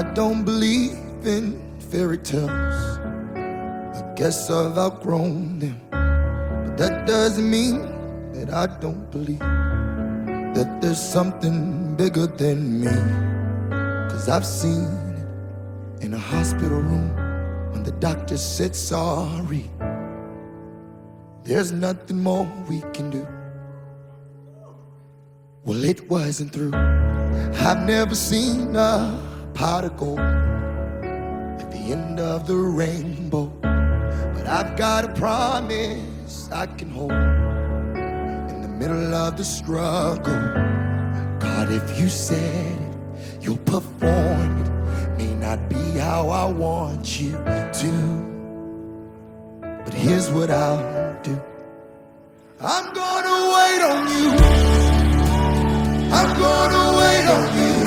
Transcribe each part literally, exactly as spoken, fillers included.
don't believe in fairy tales. I guess I've outgrown them. But that doesn't mean that I don't believe that there's something bigger than me. Cause I've seen it in a hospital room when the doctor said sorry. There's nothing more we can do. Well, it wasn't through. I've never seen a pot of gold at the end of the rainbow, but I've got a promise I can hold in the middle of the struggle. God, if you said it, you'll perform it. May not be how I want you to, but here's what I'll do. I'm gonna wait on you. I'm gonna wait on you.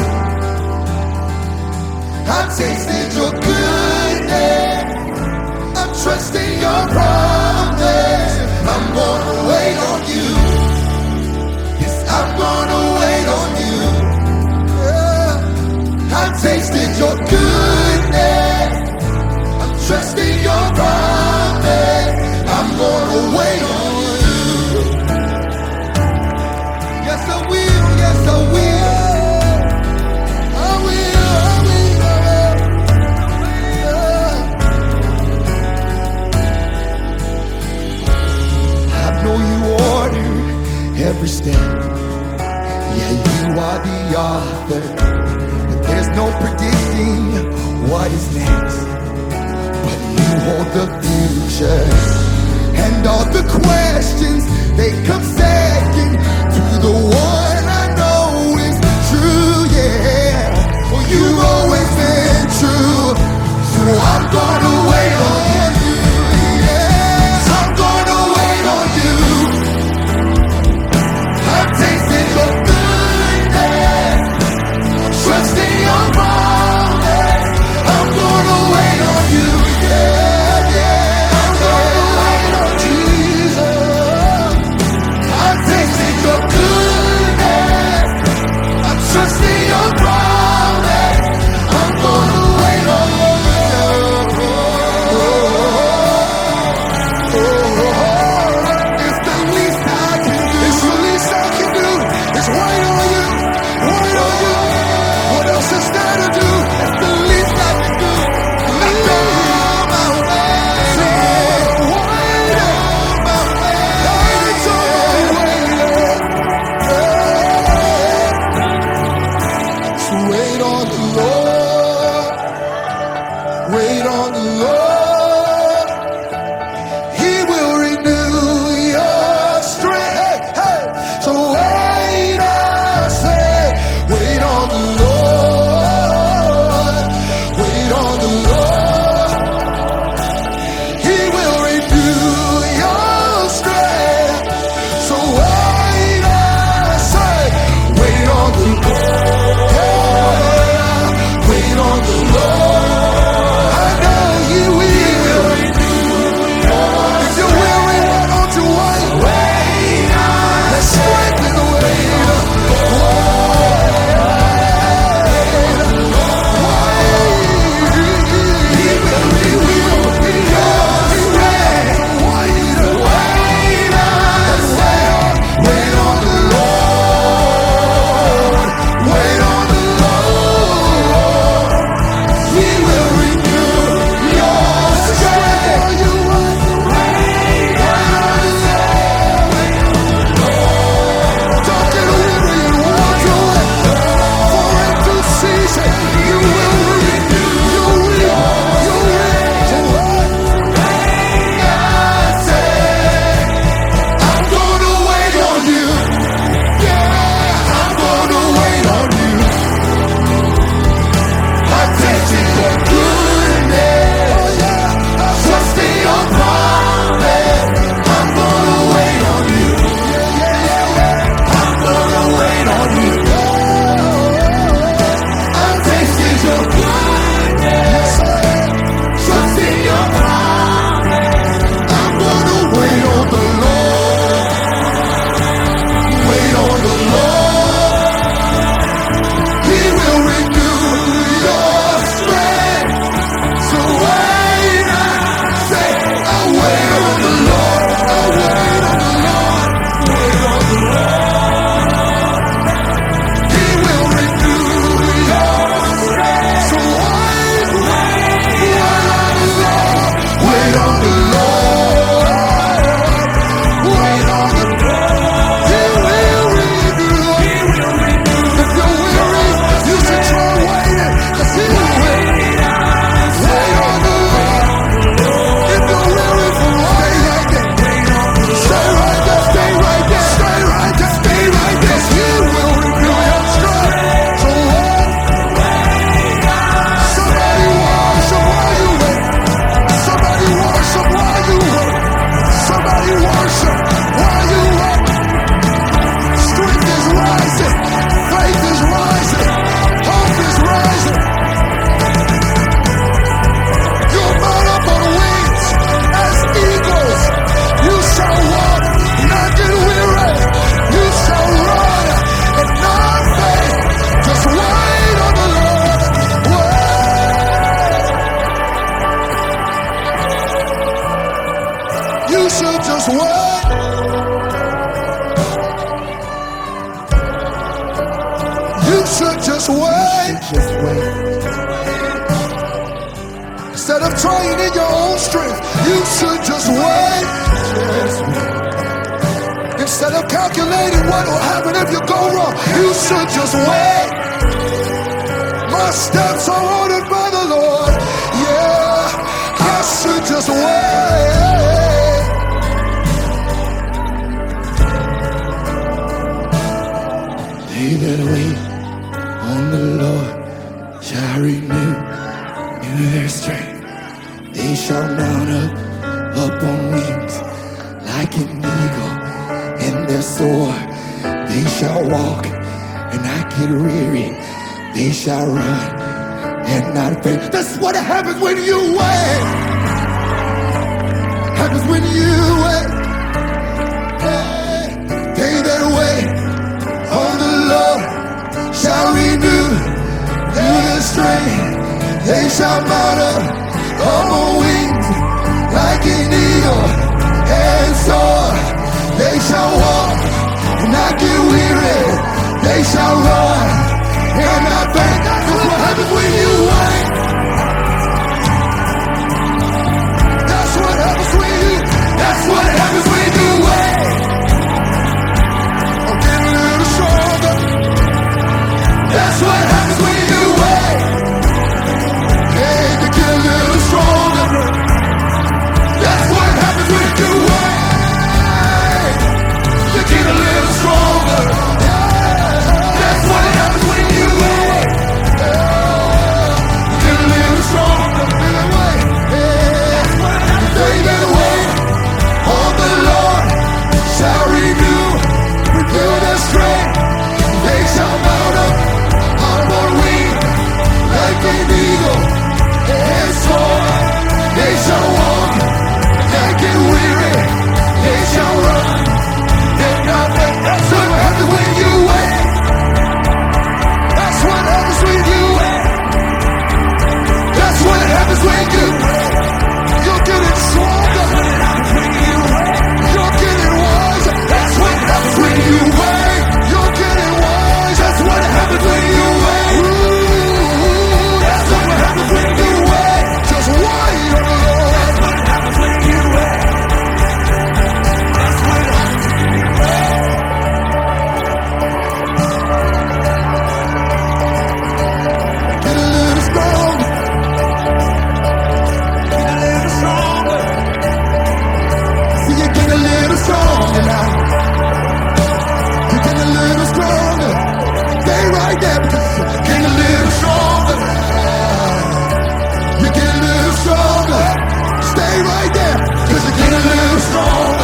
I've tasted your goodness. I'm trusting your promise. I'm gonna wait on you. Yes, I'm gonna wait on you. Yeah. I've tasted your goodness. I'm trusting your promise. I'm gonna wait on you. Yes, I will. Yes, I will. I will. I will. I know you order every step. Yeah, you are the author, but there's no predicting what is next. But you hold the future, and all the questions, they come second to the one I know is true, yeah. Well, you've always been true, so I'm gonna wait on you, yeah. I'm gonna wait on you. I've tasted your goodness, I'm trusting your promise. I'm gonna wait on you, yeah, yeah. I'm gonna wait on Jesus. I've tasted your goodness, I'm trusting your promise. I'm gonna wait on you. It's the least I can do. It's the least I can do. It's wait on you, wait on you. What else is there to do? It's the least I can do. Wait on my way. Wait on my way. It's all waiting. So wait on the Lord. Wait on the Lord. He will renew your strength. Hey, hey. So wait, I say, wait on the Lord. Wait on the Lord. He will renew your strength. So wait, I say, wait on the Lord. Yeah, wait on the Lord. I know you just wait. Just wait. Instead of trying in your own strength, you should just wait. Just wait. Instead of calculating what will happen if you go wrong, you should just wait. My steps are ordered by the Lord. Yeah, I should just wait. They that wait on the Lord shall renew in their strength. They shall mount up, up on wings like an eagle, and their soar. They shall walk and not get weary. They shall run and not faint. That's what happens when you wait. Happens when you wait. Hey, they that wait on the Lord shall renew their strength. They shall mount up on wings like an eagle and soar. They shall walk and not get weary. They shall run and not faint. That's what happens when you wait. That's what happens when you. That's what happens when you wait. I'm getting a little stronger. That's what happens when you wait. Hey, you get a little stronger. That's what happens when you wait. You get a little stronger. That's what happens when you wait. You get a little stronger. That's what happens when you wait. On the Lord shall renew, renew their strength. They shall mount up on wings like an eagle and soar. They shall walk and get weary. They shall run and not faint. That's what happens when you wait. That's what happens when you wait. That's what happens when you wait. You're getting stronger. You're getting wiser. That's what happens when you wait. You're getting wise. That's what happens when you wait. Ooh, that's what happens when you wait. Just wait on the Lord. That's what happens when you wait. That's what happens when you wait. Get a little stronger. Get a little stronger. See you get a little stronger now. You get a little stronger. Stay right there because you get a little stronger. You get a little stronger. Stay right there because you get a little stronger.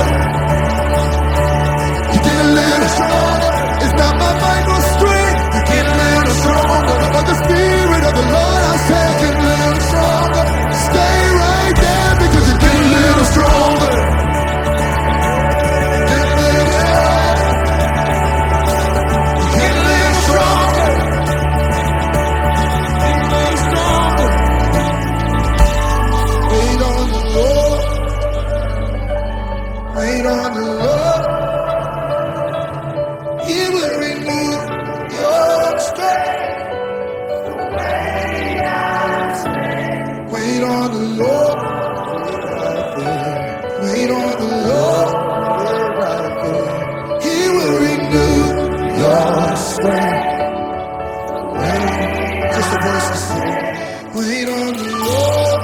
You get a little stronger. It's not my might nor strength. You get a little stronger. But the Spirit of the Lord, I say, get a little stronger. Stay right there because you get a little stronger. Get a little stronger. Get a little stronger. Get a little stronger. Wait on the Lord. Wait on the Lord. He will renew your strength. Wait on the Lord. Wait on the Lord. He will renew your strength. Wait. Just a verse to sing. Wait on the Lord.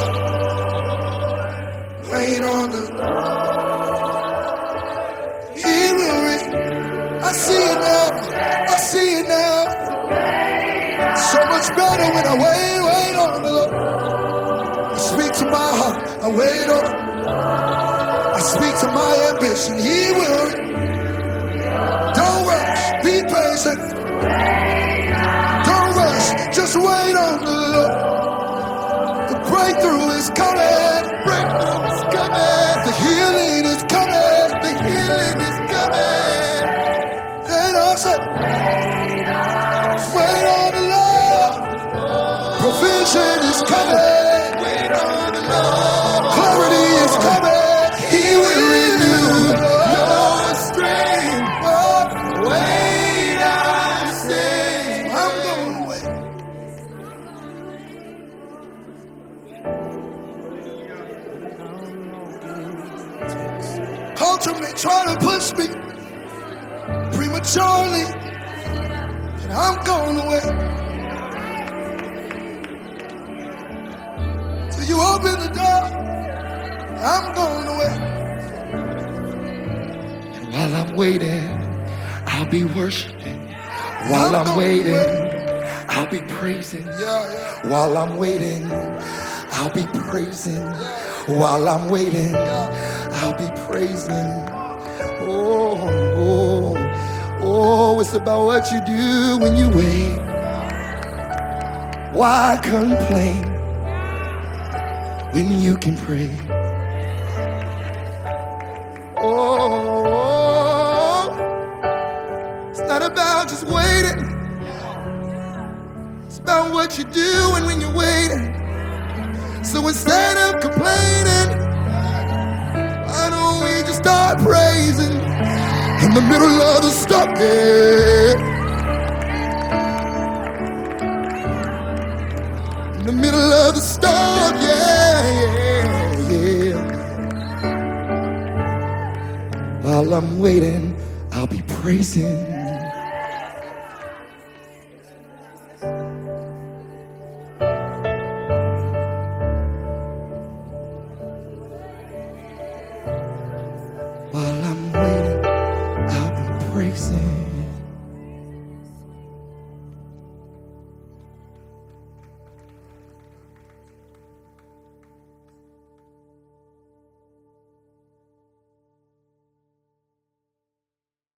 Wait on the Lord. He will renew. I see it now. I see it now. So much better when I wait, wait on the Lord. I speak to my heart, I wait on. I speak to my ambition, He will. Don't rush, be patient. Don't rush, just wait on the Lord. The breakthrough is coming, breakthrough is coming. The healing is coming, the healing is coming. And I said, wait on the Lord. Provision is coming. Wait on the Lord. Clarity is coming. He will renew your strength. Wait, I say, I'm gonna wait. Culture may try to push me prematurely, and I'm going away. So you open the door, I'm going away. And while I'm waiting, I'll be worshiping. While I'm waiting, I'll be praising. While I'm waiting, I'll be praising. While I'm waiting, I'll be praising. Oh, oh, oh, it's about what you do when you wait. Why complain when you can pray? Oh, it's not about just waiting. It's about what you do when you're waiting. So instead of complaining, why don't we just start praising in the middle of the storm? Yeah. In the middle of the storm, yeah, yeah, yeah. While I'm waiting, I'll be praising.